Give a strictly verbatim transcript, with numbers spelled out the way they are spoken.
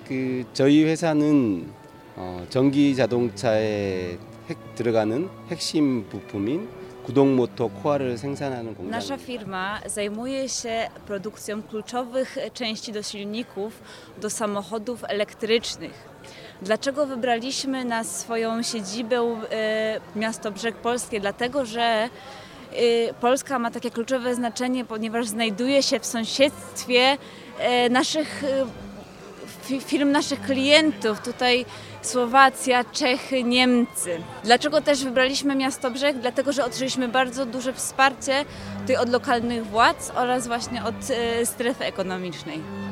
그 저희 회사는 어, 전기 자동차에 핵 들어가는 핵심 부품인 구동 motor core를 생산하는 Nasza 공장. firma zajmuje się produkcją kluczowych części do silników, do samochodów elektrycznych. Dlaczego wybraliśmy na swoją siedzibę e, miasto Brzeg Polskie? Dlatego, że e, Polska ma takie kluczowe znaczenie, ponieważ znajduje się w sąsiedztwie e, naszych e, firm, naszych klientów. Tutaj Słowacja, Czechy, Niemcy. Dlaczego też wybraliśmy miasto Brzeg? Dlatego, że otrzymaliśmy bardzo duże wsparcie tutaj od lokalnych władz oraz właśnie od e, strefy ekonomicznej.